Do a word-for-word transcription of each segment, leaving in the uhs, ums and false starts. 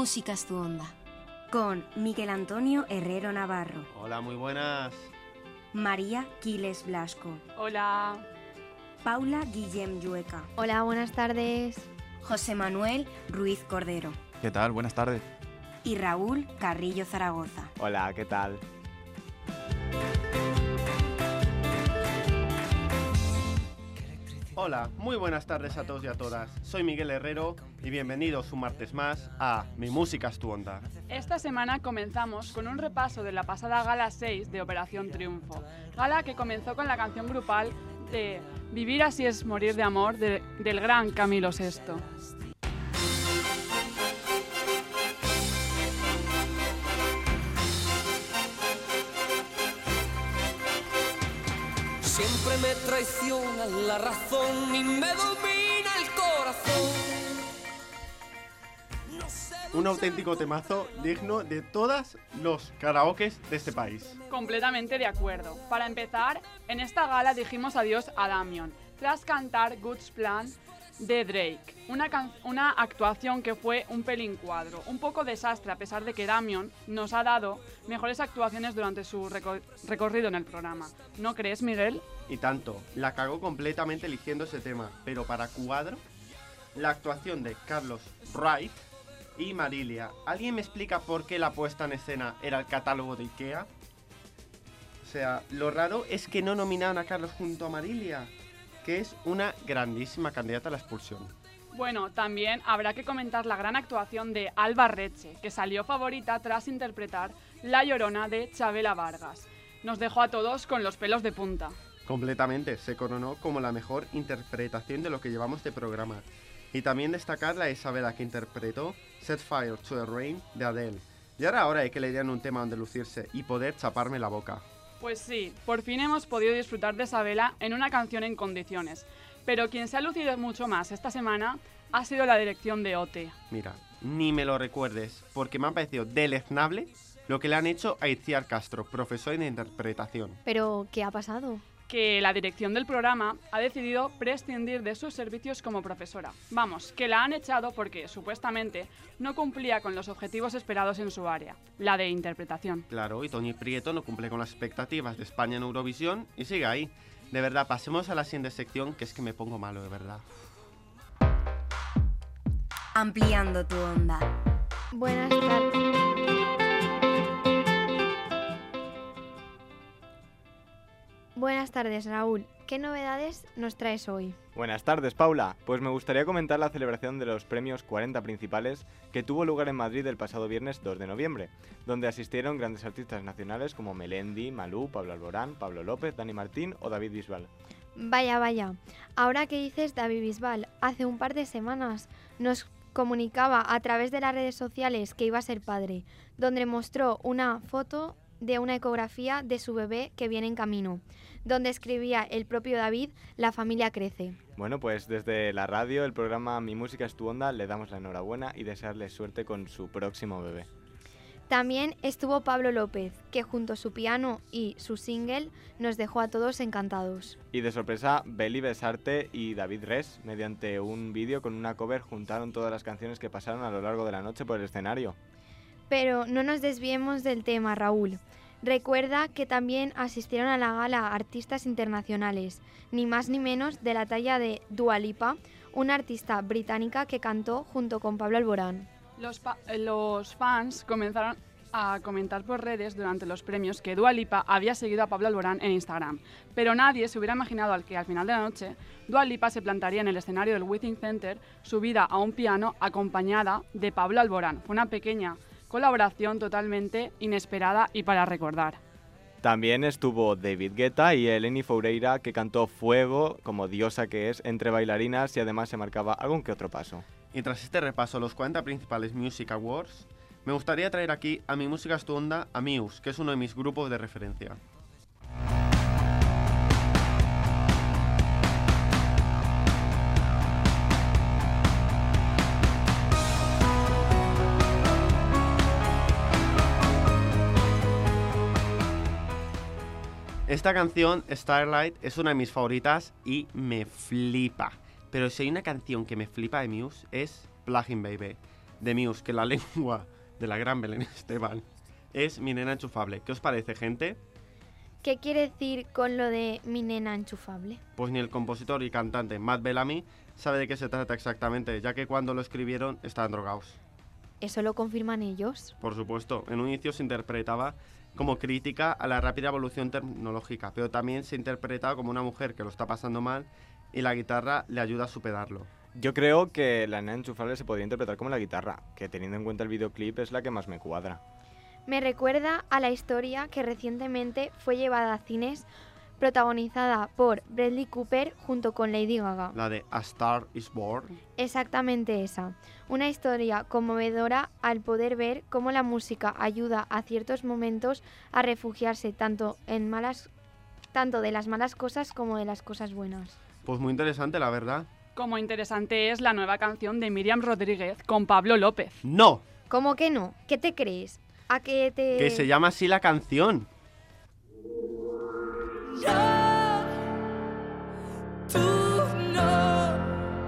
música es tu onda. Con Miguel Antonio Herrero Navarro. Hola, muy buenas. María Quiles Blasco. Hola. Paula Guillem Llueca. Hola, buenas tardes. José Manuel Ruiz Cordero. ¿Qué tal? Buenas tardes. Y Raúl Carrillo Zaragoza. Hola, ¿qué tal? Hola, muy buenas tardes a todos y a todas. Soy Miguel Herrero y bienvenidos un martes más a Mi Música es tu Onda. Esta semana comenzamos con un repaso de la pasada Gala seis de Operación Triunfo. Gala que comenzó con la canción grupal de Vivir así es morir de amor de, del gran Camilo Sesto. Siempre me traiciona la razón y me domina el corazón. No sé Un auténtico temazo digno de todos los karaokes de este país. Completamente de acuerdo. Para empezar, en esta gala dijimos adiós a Damian, tras cantar God's Plan de Drake. Una, can- una actuación que fue un pelín cuadro, un poco desastre a pesar de que Damian nos ha dado mejores actuaciones durante su reco- recorrido en el programa. ¿No crees, Miguel? Y tanto, la cagó completamente eligiendo ese tema, pero para cuadro, la actuación de Carlos Wright y Marilia. ¿Alguien me explica por qué la puesta en escena era el catálogo de Ikea? O sea, lo raro es que no nominaron a Carlos junto a Marilia, que es una grandísima candidata a la expulsión. Bueno, también habrá que comentar la gran actuación de Alba Reche, que salió favorita tras interpretar La Llorona de Chabela Vargas. Nos dejó a todos con los pelos de punta. Completamente, se coronó como la mejor interpretación de lo que llevamos de programa. Y también destacar la Isabela que interpretó Set Fire to the Rain de Adele. Y ahora ahora hay que le dieran un tema donde lucirse y poder chaparme la boca. Pues sí, por fin hemos podido disfrutar de Isabela en una canción en condiciones. Pero quien se ha lucido mucho más esta semana ha sido la dirección de O T. Mira, ni me lo recuerdes, porque me ha parecido deleznable lo que le han hecho a Itziar Castro, profesora de interpretación. ¿Pero qué ha pasado? Que la dirección del programa ha decidido prescindir de sus servicios como profesora. Vamos, que la han echado porque, supuestamente, no cumplía con los objetivos esperados en su área, la de interpretación. Claro, y Toñi Prieto no cumple con las expectativas de España en Eurovisión y sigue ahí. De verdad, pasemos a la siguiente sección, que es que me pongo malo, de verdad. Ampliando tu onda. Buenas tardes. Buenas tardes, Raúl. ¿Qué novedades nos traes hoy? Buenas tardes, Paula. Pues me gustaría comentar la celebración de los premios cuarenta principales que tuvo lugar en Madrid el pasado viernes dos de noviembre, donde asistieron grandes artistas nacionales como Melendi, Malú, Pablo Alborán, Pablo López, Dani Martín o David Bisbal. Vaya, vaya. Ahora que dices David Bisbal, hace un par de semanas nos comunicaba a través de las redes sociales que iba a ser padre, donde mostró una foto de una ecografía de su bebé que viene en camino, donde escribía el propio David, la familia crece. Bueno, pues desde la radio, el programa Mi Música es tu Onda, le damos la enhorabuena y desearle suerte con su próximo bebé. También estuvo Pablo López, que junto a su piano y su single nos dejó a todos encantados. Y de sorpresa, Beli Besarte y David Res, mediante un vídeo con una cover, juntaron todas las canciones que pasaron a lo largo de la noche por el escenario. Pero no nos desviemos del tema, Raúl. Recuerda que también asistieron a la gala artistas internacionales, ni más ni menos de la talla de Dua Lipa, una artista británica que cantó junto con Pablo Alborán. Los, pa- los fans comenzaron a comentar por redes durante los premios que Dua Lipa había seguido a Pablo Alborán en Instagram, pero nadie se hubiera imaginado al que al final de la noche Dua Lipa se plantaría en el escenario del Withing Center subida a un piano acompañada de Pablo Alborán. Fue una pequeña colaboración totalmente inesperada y para recordar. También estuvo David Guetta y Eleni Foureira, que cantó Fuego, como diosa que es, entre bailarinas y además se marcaba algún que otro paso. Y tras este repaso a los cuarenta principales Music Awards, me gustaría traer aquí a Mi Música es tu Onda a Muse, que es uno de mis grupos de referencia. Esta canción, Starlight, es una de mis favoritas y me flipa. Pero si hay una canción que me flipa de Muse es Plug-in Baby. de Muse que la lengua de la gran Belén Esteban es mi nena enchufable. ¿Qué os parece, gente? ¿Qué quiere decir con lo de mi nena enchufable? Pues ni el compositor y cantante Matt Bellamy sabe de qué se trata exactamente, ya que cuando lo escribieron estaban drogados. ¿Eso lo confirman ellos? Por supuesto, en un inicio se interpretaba como crítica a la rápida evolución tecnológica, pero también se interpretaba como una mujer que lo está pasando mal y la guitarra le ayuda a superarlo. Yo creo que la nena enchufable se podría interpretar como la guitarra, que teniendo en cuenta el videoclip es la que más me cuadra. Me recuerda a la historia que recientemente fue llevada a cines, protagonizada por Bradley Cooper junto con Lady Gaga. La de A Star is Born. Exactamente esa. Una historia conmovedora al poder ver cómo la música ayuda a ciertos momentos a refugiarse tanto en malas, tanto de las malas cosas como de las cosas buenas. Pues muy interesante, la verdad. Como interesante es la nueva canción de Miriam Rodríguez con Pablo López. ¡No! ¿Cómo que no? ¿Qué te crees? ¿A qué te...? Que se llama así la canción. No, tú no,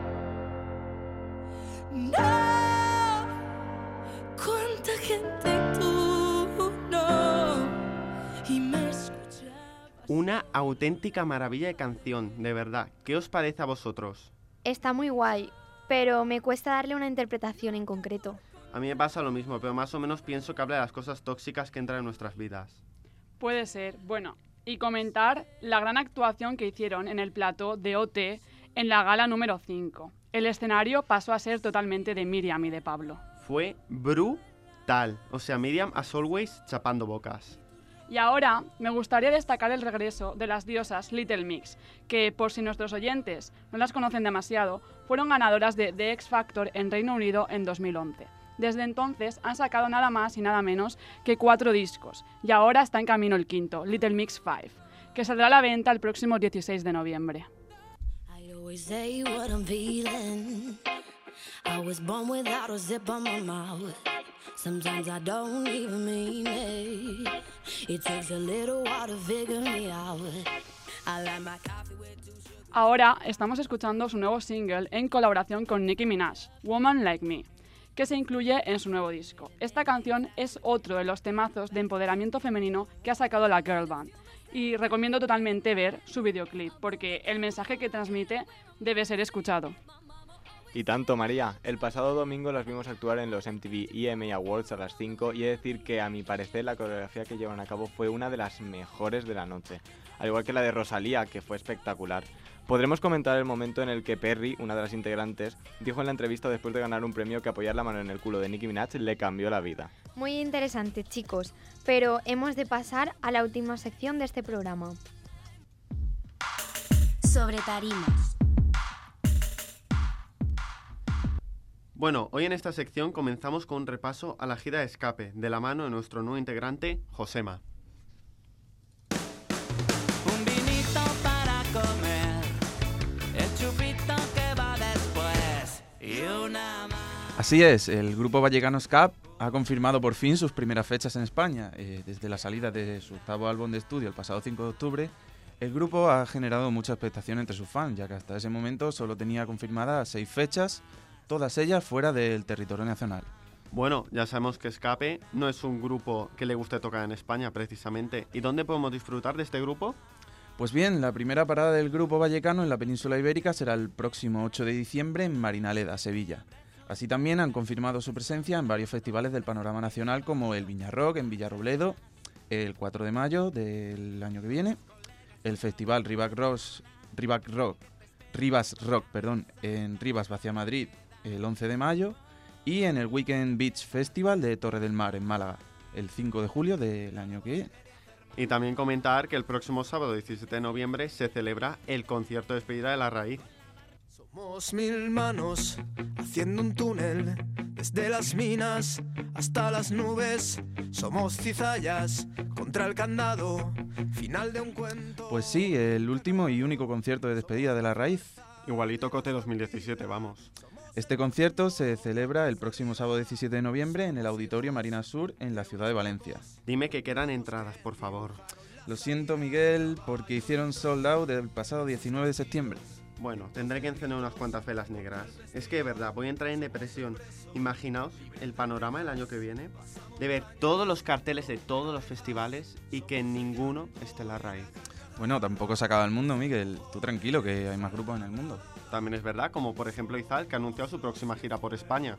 no, cuánta gente y tú no, y me escuchabas. Una auténtica maravilla de canción, de verdad. ¿Qué os parece a vosotros? Está muy guay, pero me cuesta darle una interpretación en concreto. A mí me pasa lo mismo, pero más o menos pienso que habla de las cosas tóxicas que entran en nuestras vidas. Puede ser, bueno, y comentar la gran actuación que hicieron en el plató de O T en la gala número cinco. El escenario pasó a ser totalmente de Miriam y de Pablo. Fue brutal. O sea, Miriam as always chapando bocas. Y ahora me gustaría destacar el regreso de las diosas Little Mix, que, por si nuestros oyentes no las conocen demasiado, fueron ganadoras de The X Factor en Reino Unido en dos mil once. Desde entonces han sacado nada más y nada menos que cuatro discos, y ahora está en camino el quinto, Little Mix cinco, que saldrá a la venta el próximo dieciséis de noviembre. I always say what I'm feeling. I was born without a zip on my mouth. Sometimes I don't even mean it. It takes a little while to figure me out. I like my coffee with two sugars. Ahora estamos escuchando su nuevo single en colaboración con Nicki Minaj, Woman Like Me, que se incluye en su nuevo disco. Esta canción es otro de los temazos de empoderamiento femenino que ha sacado la girl band. Y recomiendo totalmente ver su videoclip, porque el mensaje que transmite debe ser escuchado. Y tanto, María. El pasado domingo las vimos actuar en los M T V E M A Awards a las cinco y he de decir que, a mi parecer, la coreografía que llevan a cabo fue una de las mejores de la noche. Al igual que la de Rosalía, que fue espectacular. Podremos comentar el momento en el que Perry, una de las integrantes, dijo en la entrevista después de ganar un premio que apoyar la mano en el culo de Nicki Minaj le cambió la vida. Muy interesante, chicos, pero hemos de pasar a la última sección de este programa. Sobre tarimas. Bueno, hoy en esta sección comenzamos con un repaso a la gira de Escape, de la mano de nuestro nuevo integrante, Josema. Un vinito para comer, el chupito que va después y una más. Así es, el grupo vallecano Escape ha confirmado por fin sus primeras fechas en España. Eh, desde la salida de su octavo álbum de estudio el pasado cinco de octubre, el grupo ha generado mucha expectación entre sus fans, ya que hasta ese momento solo tenía confirmadas seis fechas, todas ellas fuera del territorio nacional. Bueno, ya sabemos que Escape no es un grupo que le guste tocar en España, precisamente. ¿Y dónde podemos disfrutar de este grupo? Pues bien, la primera parada del grupo vallecano en la península ibérica será el próximo ocho de diciembre en Marinaleda, Sevilla. Así también han confirmado su presencia en varios festivales del panorama nacional, como el Viña Rock en Villarrobledo, el cuatro de mayo del año que viene, el festival Ribac Rock, Ribac Rock, Rivas Rock perdón, en Rivas Vacia Madrid el once de mayo y en el Weekend Beach Festival de Torre del Mar en Málaga el cinco de julio del año que viene. Y también comentar que el próximo sábado diecisiete de noviembre se celebra el concierto de despedida de La Raíz. Somos mil manos haciendo un túnel desde las minas hasta las nubes. Somos cizallas contra el candado, final de un cuento. Pues sí, el último y único concierto de despedida de La Raíz. Igualito Cote dos mil diecisiete, vamos. Este concierto se celebra el próximo sábado diecisiete de noviembre en el Auditorio Marina Sur en la ciudad de Valencia. Dime que quedan entradas, por favor. Lo siento, Miguel, porque hicieron sold out el pasado diecinueve de septiembre. Bueno, tendré que encender unas cuantas velas negras. Es que de verdad, voy a entrar en depresión. Imaginaos el panorama el año que viene de ver todos los carteles de todos los festivales y que en ninguno esté la raíz. Bueno, tampoco se acaba el mundo, Miguel. Tú tranquilo, que hay más grupos en el mundo. También es verdad, como por ejemplo Izal, que ha anunciado su próxima gira por España.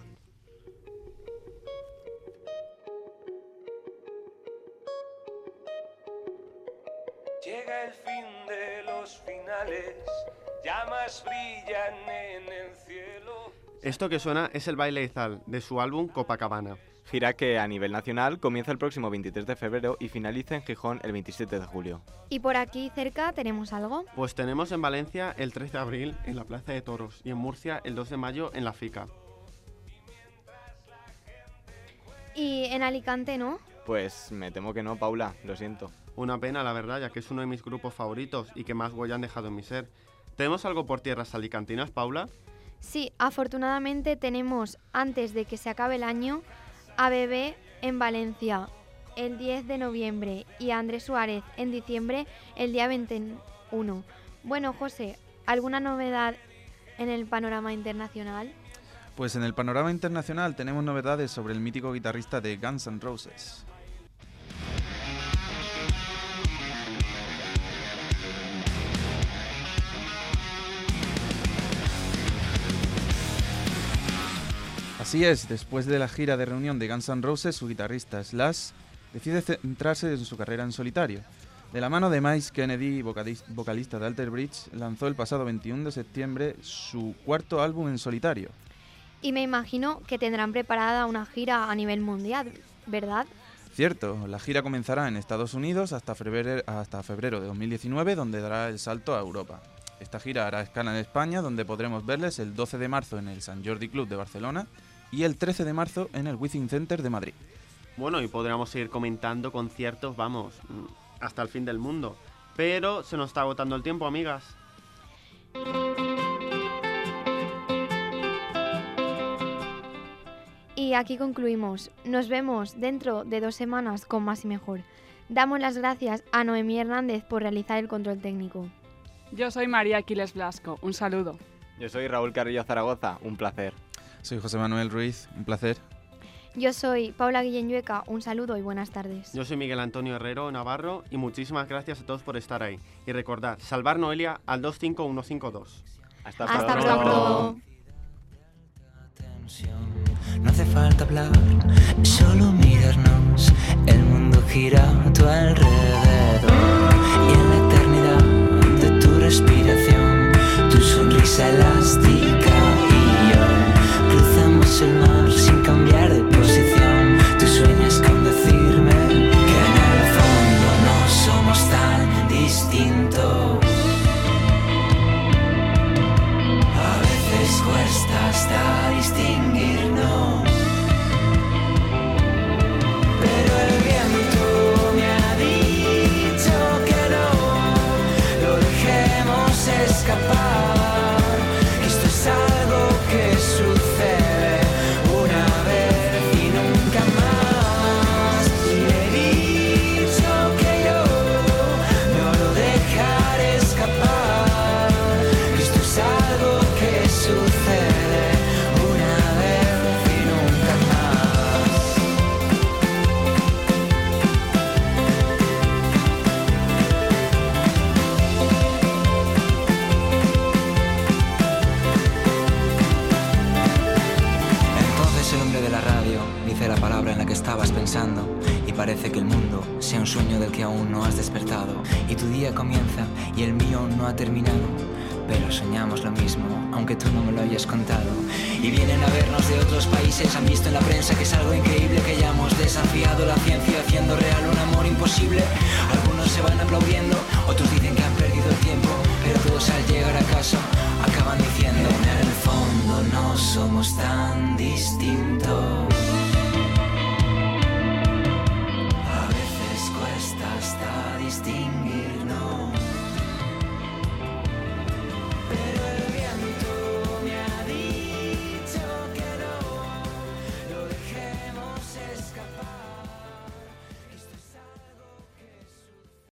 Llega el fin de los finales, llamas brillan en el cielo. Esto que suena es el baile Izal, de su álbum Copacabana. Gira que a nivel nacional comienza el próximo veintitrés de febrero y finaliza en Gijón el veintisiete de julio. ¿Y por aquí cerca tenemos algo? Pues tenemos en Valencia el tres de abril en la Plaza de Toros y en Murcia el dos de mayo en la Fica. Y en Alicante, ¿no? Pues me temo que no, Paula, lo siento. Una pena, la verdad, ya que es uno de mis grupos favoritos y que más huella han dejado en mi ser. ¿Tenemos algo por tierras alicantinas, Paula? Sí, afortunadamente tenemos, antes de que se acabe el año, a Bebé en Valencia el diez de noviembre y a Andrés Suárez en diciembre el día veintiuno. Bueno, José, ¿alguna novedad en el panorama internacional? Pues en el panorama internacional tenemos novedades sobre el mítico guitarrista de Guns N' Roses. Así es, después de la gira de reunión de Guns N' Roses, su guitarrista Slash decide centrarse en su carrera en solitario. De la mano de Mike Kennedy, vocalista de Alter Bridge, lanzó el pasado veintiuno de septiembre su cuarto álbum en solitario. Y me imagino que tendrán preparada una gira a nivel mundial, ¿verdad? Cierto, la gira comenzará en Estados Unidos hasta febrero, hasta febrero de dos mil diecinueve, donde dará el salto a Europa. Esta gira hará escala en España, donde podremos verles el doce de marzo en el Sant Jordi Club de Barcelona y el trece de marzo en el Wizzing Center de Madrid. Bueno, y podríamos seguir comentando conciertos, vamos, hasta el fin del mundo. Pero se nos está agotando el tiempo, amigas. Y aquí concluimos. Nos vemos dentro de dos semanas con más y mejor. Damos las gracias a Noemí Hernández por realizar el control técnico. Yo soy María Aquiles Blasco. Un saludo. Yo soy Raúl Carrillo Zaragoza. Un placer. Soy José Manuel Ruiz. Un placer. Yo soy Paula Guillén Llueca. Un saludo y buenas tardes. Yo soy Miguel Antonio Herrero Navarro y muchísimas gracias a todos por estar ahí. Y recordad, salvar Noelia al dos cinco uno cinco dos. Hasta, Hasta pronto. pronto. No hace falta hablar, solo mirarnos. El mundo gira a tu alrededor. Y en la eternidad de tu respiración, tu sonrisa elástica y yo cruzamos el mar sin cambiar de posición. Tú sueñas con decirme que en el fondo no somos tan distintos. A veces cuesta hasta distinguirnos, pero el viento me ha dicho que no lo dejemos escapar. Esto es algo que sucede una vez y nunca más. Y le he dicho que yo no lo dejaré escapar. Esto es algo que sucede una vez y nunca más. Entonces el hombre de la radio dice la palabra en la que estabas pensando y parece que el mundo sea un sueño del que aún no has despertado y tu día comienza y el mío no ha terminado. Pero soñamos lo mismo, aunque tú no me lo hayas contado. Y vienen a vernos de otros países, han visto en la prensa que es algo increíble, que hayamos desafiado la ciencia haciendo real un amor imposible. Algunos se van aplaudiendo, otros dicen que han perdido el tiempo, pero todos al llegar a casa acaban diciendo: en el fondo no somos tan distintos.